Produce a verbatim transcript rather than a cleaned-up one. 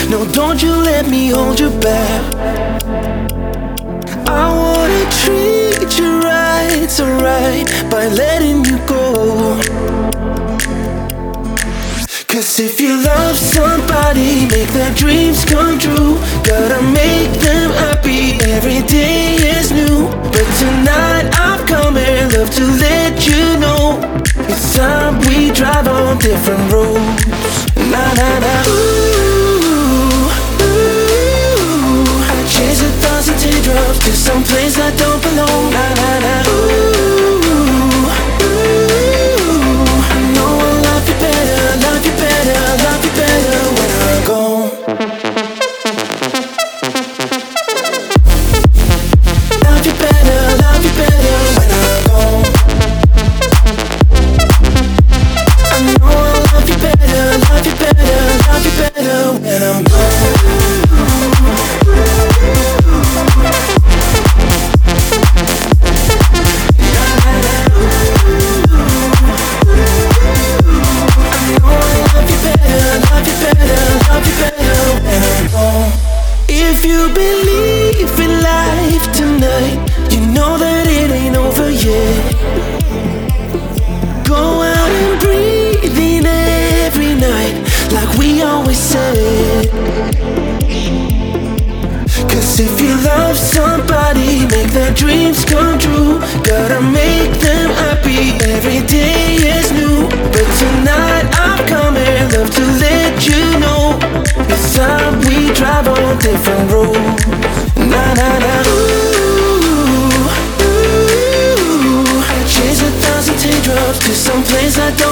No, don't you let me hold you back. I wanna treat you right, so right, by letting you go. Cause if you love somebody, make their dreams come true. Gotta make them happy, every day is new. But tonight I'm coming, love to let you know it's time we drive on different roads. Na na na. Ooh, ooh. I chase a thousand teardrops to some place that don't belong. Na na na. Ooh, ooh. I know I'll love you better, love you better, love you better when I'm gone. Love you better, love you better when I'm gone. I know I'll love you better, love you better, love you better when I'm gone. If you believe in life tonight, you know that it ain't over yet. Go out and breathe in every night, like we always said. Cause if you love somebody, make their dreams come true. Gotta make them happy, every day is new. But tonight I'm coming, love to let you know it's time we drive on different roads. Na na na. Ooh, ooh. I chase a thousand teardrops to some place I don't